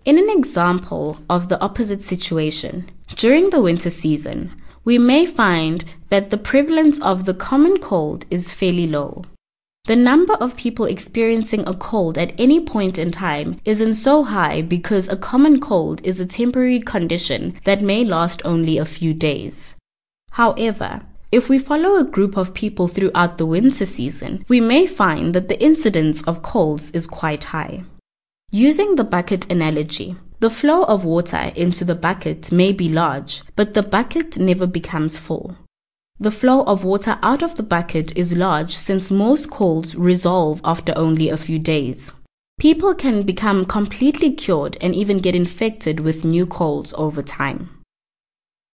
In an example of the opposite situation, during the winter season, we may find that the prevalence of the common cold is fairly low. The number of people experiencing a cold at any point in time isn't so high because a common cold is a temporary condition that may last only a few days. However, if we follow a group of people throughout the winter season, we may find that the incidence of colds is quite high. Using the bucket analogy, the flow of water into the bucket may be large, but the bucket never becomes full. The flow of water out of the bucket is large since most colds resolve after only a few days. People can become completely cured and even get infected with new colds over time.